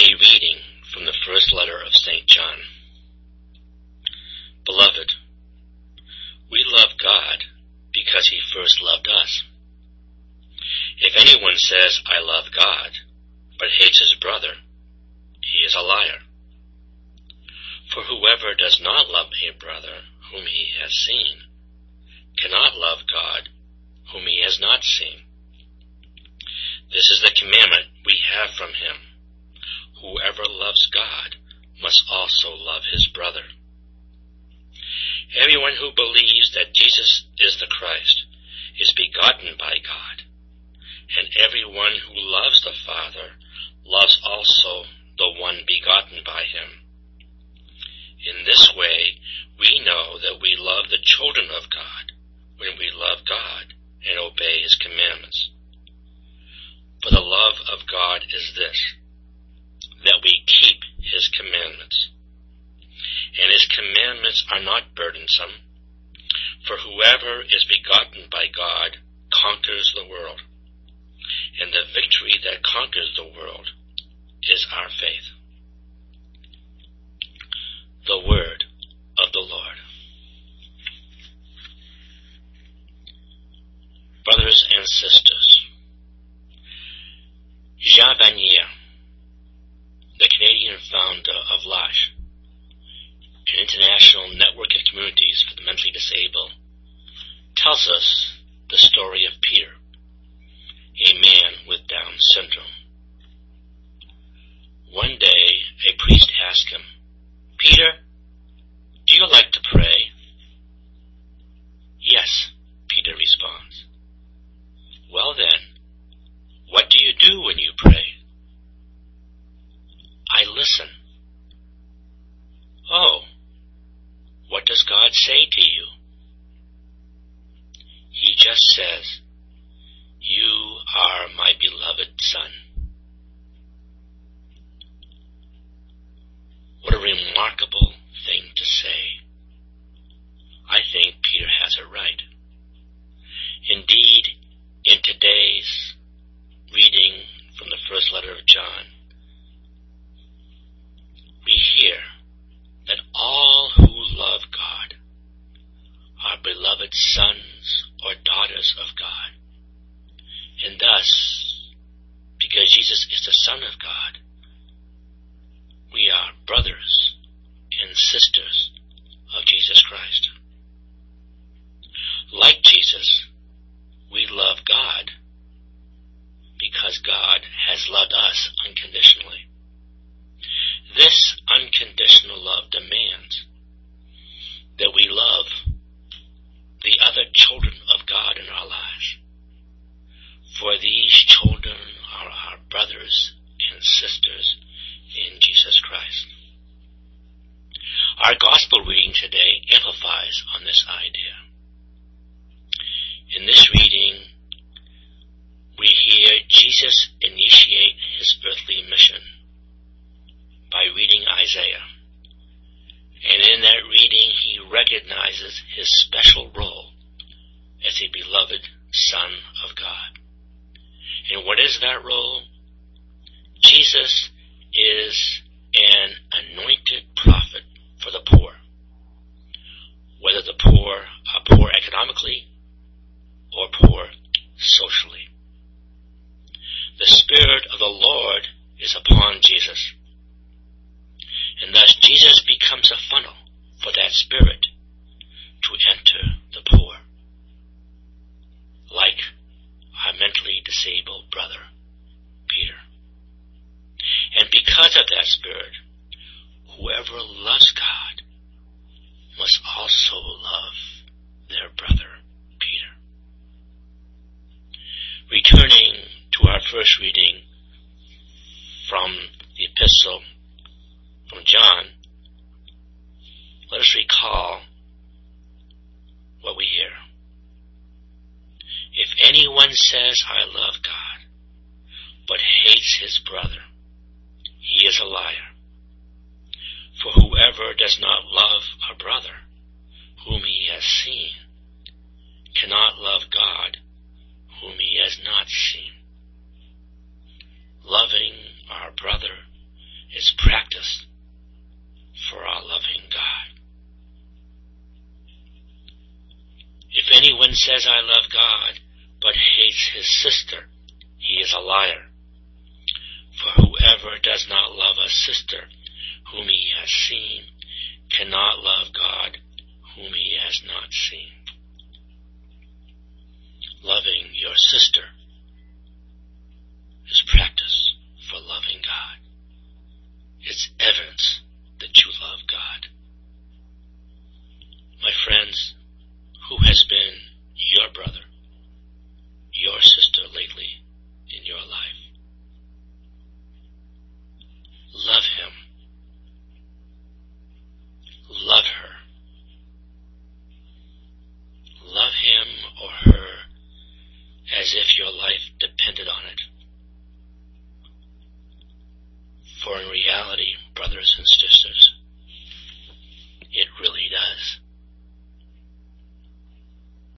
A reading from the first letter of St. John. Beloved, we love God because he first loved us. If anyone says, I love God, but hates his brother, he is a liar. For whoever does not love a brother whom he has seen cannot love God whom he has not seen. This is the commandment we have from him. Whoever loves God must also love his brother. Everyone who believes that Jesus is the Christ is begotten by God, and everyone who loves the Father loves also the one begotten by him. In this way, we know that we love the children of God when we love God and obey his commandments. For the love of God is this, that we keep his commandments. And his commandments are not burdensome, for whoever is begotten by God conquers the world, and the victory that conquers the world is our faith. The word of the Lord. Brothers and sisters, Jean Vanier, the Canadian founder of L'Arche, an international network of communities for the mentally disabled, tells us the story of Peter, a man with Down syndrome. One day, a priest asked him, Peter, do you like to pray? Yes, Peter responds. Well then, what do you do when you pray? I listen. Oh, what does God say to you? He just says, you are my beloved Son. What a remarkable thing to say. I think Peter has it right. Indeed, in today's reading from the first letter of John, we hear that all who love God are beloved sons or daughters of God. And thus, because Jesus is the Son of God, we are brothers and sisters of Jesus Christ. Like Jesus, we love God because God has loved us unconditionally. This unconditional love demands that we love the other children of God in our lives. For these children are our brothers and sisters in Jesus Christ. Our gospel reading today amplifies on this idea. In this reading, we hear Jesus initiate his earthly mission by reading Isaiah. And in that reading, he recognizes his special role as a beloved Son of God. And what is that role? Jesus is an anointed prophet for the poor, whether the poor are poor economically or poor socially. The Spirit of the Lord is upon Jesus, and thus Jesus becomes a funnel for that Spirit to enter the poor, like our mentally disabled brother, Peter. And because of that Spirit, whoever loves God must also love their brother, Peter. Returning to our first reading from the epistle from John, let us recall what we hear. If anyone says, I love God, but hates his brother, he is a liar. For whoever does not love a brother whom he has seen cannot love God whom he has not seen. Loving our brother is practice for our loving God. If anyone says, I love God, but hates his sister, he is a liar. For whoever does not love a sister whom he has seen cannot love God whom he has not seen. Loving your sister is practice for loving God. It's evidence that you love God. My friends, who has been your brother, your sister lately in your life? Love him. Love her. Love him or her as if your life depended on it. For in reality, brothers and sisters,